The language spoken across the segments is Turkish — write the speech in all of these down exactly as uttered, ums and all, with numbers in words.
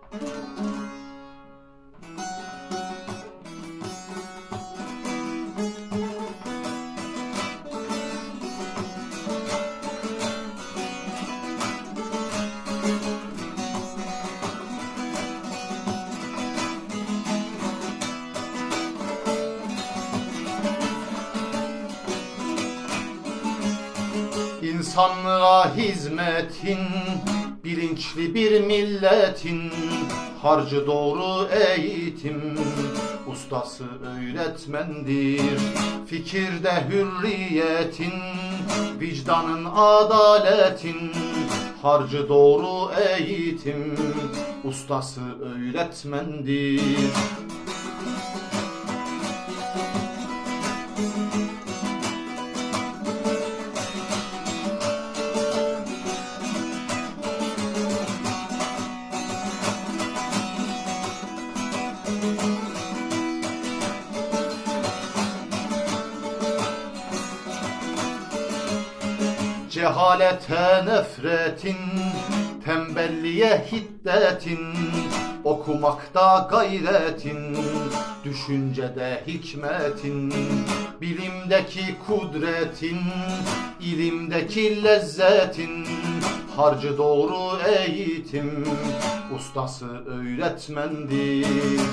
İnsanlığa hizmetin, bilinçli bir milletin, harcı doğru eğitim, ustası öğretmendir. Fikirde hürriyetin, vicdanın adaletin, harcı doğru eğitim, ustası öğretmendir. Cehalete nefretin, tembelliğe hiddetin, okumakta gayretin, düşüncede hikmetin, bilimdeki kudretin, ilimdeki lezzetin, harcı doğru eğitim, ustası öğretmendir.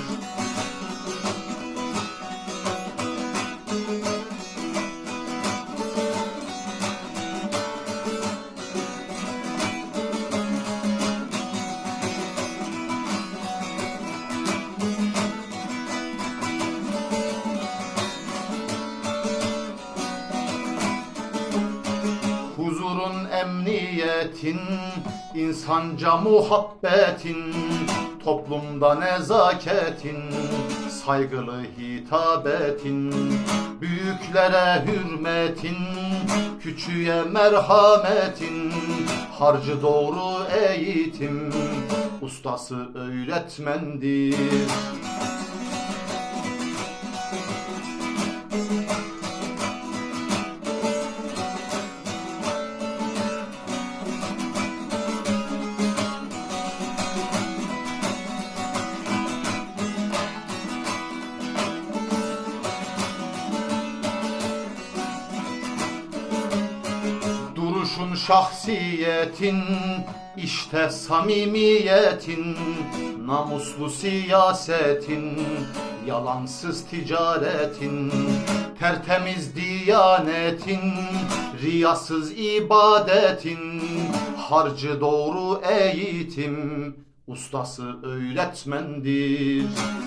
Huzurun, emniyetin, insanca muhabbetin, toplumda nezaketin, saygılı hitabetin, büyüklere hürmetin, küçüğe merhametin, harcı doğru eğitim, ustası öğretmendir. Duruşun, şahsiyetin, işte samimiyetin, namuslu siyasetin, yalansız ticaretin, tertemiz diyanetin, riyasız ibadetin, harcı doğru eğitim, ustası öğretmendir.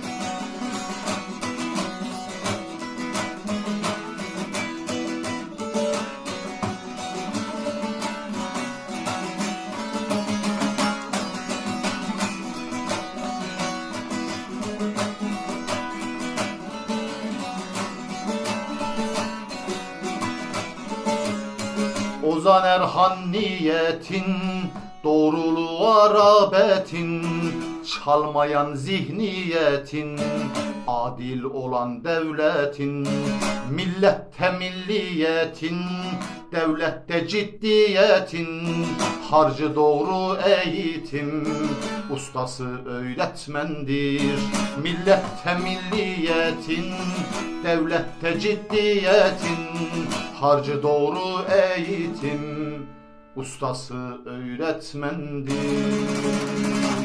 Ozan Erhan niyetin, doğruluğa rağbetin, çalmayan zihniyetin, adil olan devletin, millette milliyetin, devlette ciddiyetin, harcı doğru eğitim, ustası öğretmendir. Millette milliyetin, devlette ciddiyetin, harcı doğru eğitim, ustası öğretmendir.